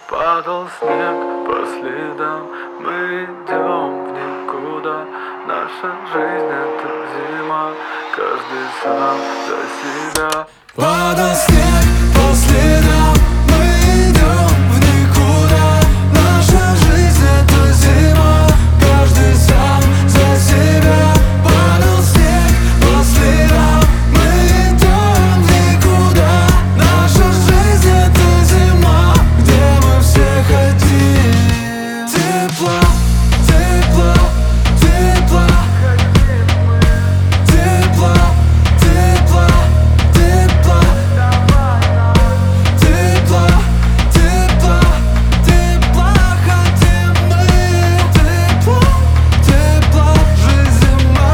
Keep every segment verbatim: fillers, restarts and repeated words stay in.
Падал снег по следам, мы идем в никуда. Наша жизнь — это зима, каждый сам за себя. Падал снег по следам, мы идем в никуда. Наша жизнь — это зима, каждый сам за себя. Падал снег по следам, мы идем в никуда. Наша жизнь — это зима, где мы все хотим тепла, тепла, тепла, тепла, тепла, тепла, тепла, тепла, тепла, хотим мы тепла, тепла, жизнь зима,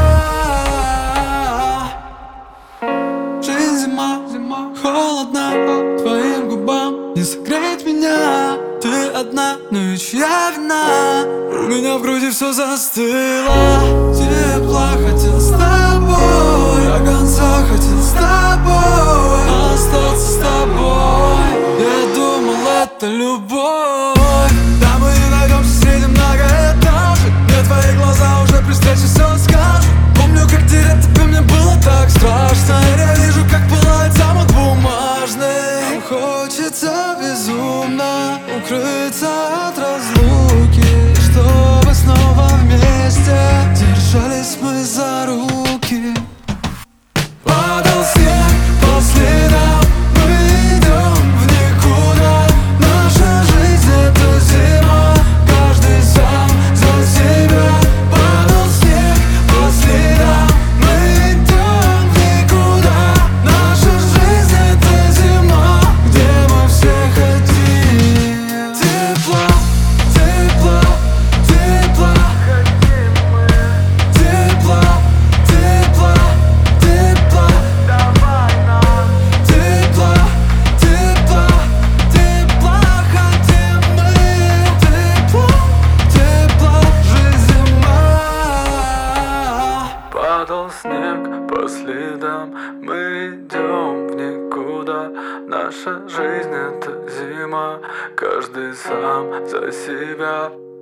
жизнь зима, зима, холодно, твоим губам не согреть меня. Ты одна, ну и чья вина? У меня в груди все застыло. Тепла хотел с тобой, до конца хотел с тобой остаться с тобой. Я думал, это любовь. Да мы не найдемся среди многоэтажек, мне твои глаза уже при встрече все скажут. Помню, как терять тебя мне было так страшно. Я вижу, как пылает замок бумажный. Нам хочется безумно укрыться от разлуки, чтобы снова вместе держались мы за руки. Падал снег по следам, мы идем в никуда. Наша жизнь — это зима, каждый сам за себя. Падал снег по следам, мы идем в никуда. Наша жизнь — это зима, где мы все хотим тепла, тепла, тепла, тепла, тепла, тепла, тепла, тепла, тепла, хотим мы тепла, тепла, жизнь зима. Падал снег по следам, мы идем в никуда. Наша жизнь — это зима, каждый сам за себя.